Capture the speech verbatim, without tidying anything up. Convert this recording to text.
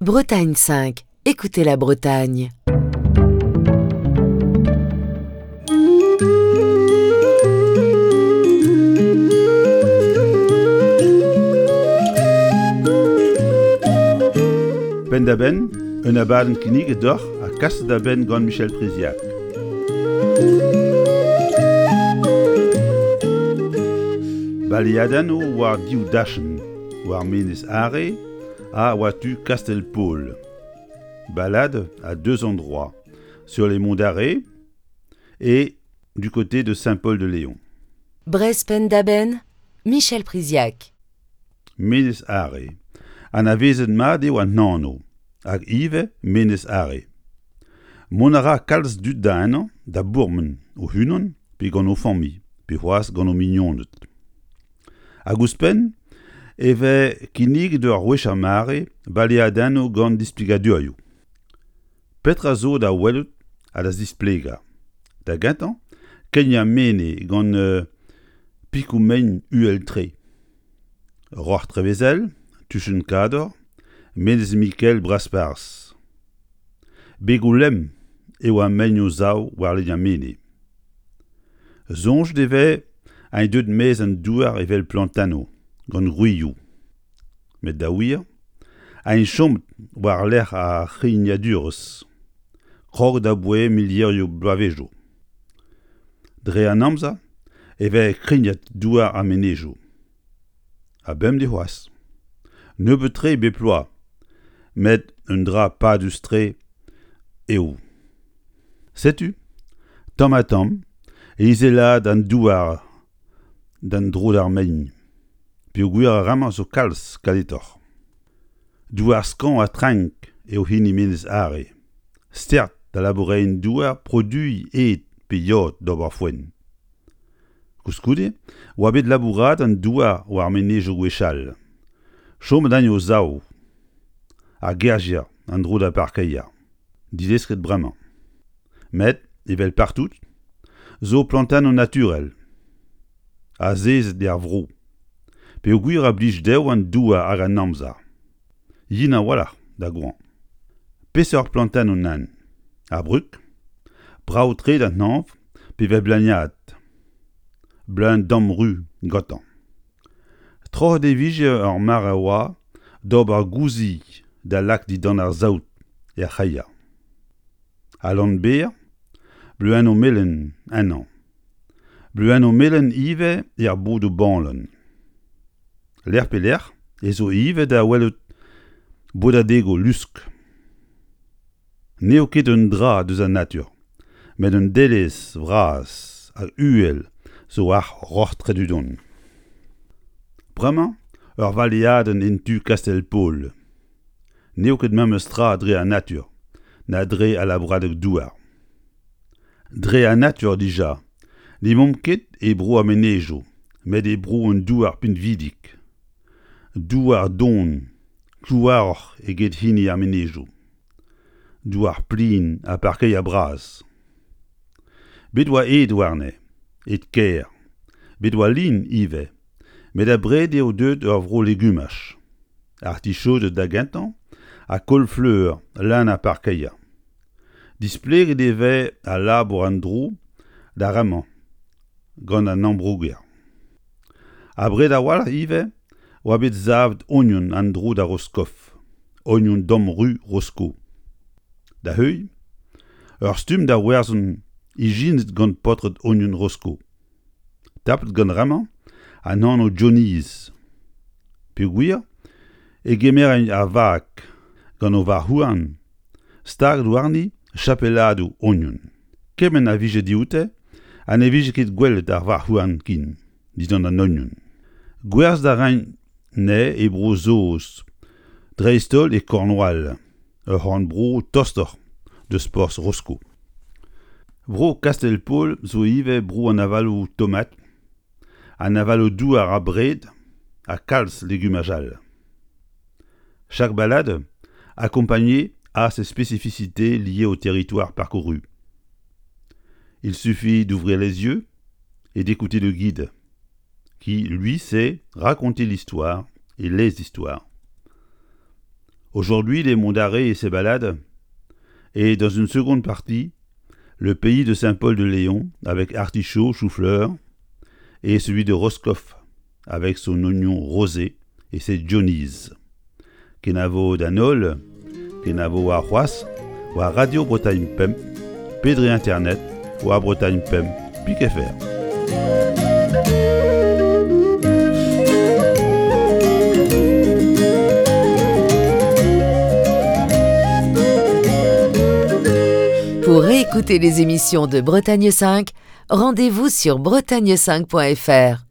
Bretagne cinq. Écoutez la Bretagne. Ben da ben, un abaden kinig doch a kast da ben gant Michel Priziac. Baliadano war diou dachen, war menes are, a watu Castelpaul. Balade à deux endroits, sur les monts d'Arrée et du côté de Saint-Paul-de-Léon. Brez Pendaben, Michel Priziac. Menes are. An a vezet mat eo an nano, hag ive menes are. Monara kalz dud da an da bourmen o hunon, pe gant o fammi, pe c'hoaz gant o mignonet. Hag ouzpen, eve kinig d'ur wech ar mare, baliadano gant displegaduaioù. Petra zo da welet a da displega. Da gantan, kenya mene gant uh, pikou mein uel tre. Ror trevezel, tuchen kador, menez Mikel Braspars. Begou lem, eo a menio zao war le mene. Zonj deve un deud mez an douar evel plantano, gant ruiou. Met da wir, un chomt war l'er a c'hiniadurus, krog da boe milierio blavejo. Dre an amza, eve kriniat douar a menejo. A bem de c'hoaz. Ne betre beploa, met un dra pa dustre eo. Setu, tam a tam, eizela d'an douar d'an dro d'ar mein, pi o gwir a rama zo kalz kaletor. Douar skan a trank eo hini menez are. Stert da laborein douar produi et pe yot d'ober fwen. Kouskoude, oa bet labourat an douar war menejo gwechal. Chom dan o zao, a gergia an dro da parkeia. Dideskret bremañ. Met, evel partout, zo plantano naturel. A zez der vro. Pe o gwir a blij deo an douar hag an amza. Yin a walach da gouan. Peseur plantano nan. A bruk, brao tre d'an nanv, pe ve blaniat. Blan dam ru gotan. Troch de vije ur mar a oa, d'ob ar gouzi da lak di dan ar zaout e ar chaya. A lan ber, bluan o melen an an. Bluan o melen ive e ar bod o banlen. Ler pe ler, e zo ive da welet bodadego lusk. Neo ket un dra deus an natur, met un delez vras hag uel zo ar rortre du don. Bremañ, ur valiaden entu Castelpaul. Neo ket mem eus tra dre an natur, na dre a labouradeg douar. Dre an natur dija, ne mom ket e bro a menejo, met e bro un douar pint vidik. Douar don, klouar eget hini a menejo. Douar plin a parkei a braz. Bet oa ed warne, et ker. Bet oa lin ive, met a bred eo deud ur vro legumach. Artichaut da gantan, a kolfleur lan a parkeia. Displeget eve a labour an dro da raman, gant an ambrouger. A bred a wal ive, oa bet zavd onion an dro da Roskof, onion dom ru Rosko. Da heuy, ur stum da werzon ijinet gant potret onion Rosko. Tapet gant raman, an an o Johnny's. Pe gwir, e gemer a vak gant o var houan, stag douarni chapelado onion. Kemen a vije dioute, an e vije ket gwelet ar var houan kin, didan an onion. Gwerz da rein ne e bro zoos, dreistol e kornwal, ur c'hant bro toster de spors Rosko. Bro Castelpaul zo ive bro an avalo tomat, an avalo douar a bred, a kalz legumajal. Chaque balade, accompagnée, a ses spécificités liées au territoire parcouru. Il suffit d'ouvrir les yeux et d'écouter le guide, qui, lui, sait raconter l'histoire et les histoires. Aujourd'hui, les monts d'Arrée et ses balades. Et dans une seconde partie, le pays de Saint-Paul-de-Léon avec artichaut, chou-fleur, et celui de Roscoff avec son oignon rosé et ses Johnny's. Kenavo d'Anol, Kenavo à Roas, ou à Radio Bretagne Pem, Pédré Internet, ou à Bretagne Pem, Pique F R. Pour réécouter les émissions de Bretagne cinq, rendez-vous sur bretagne cinq point f r.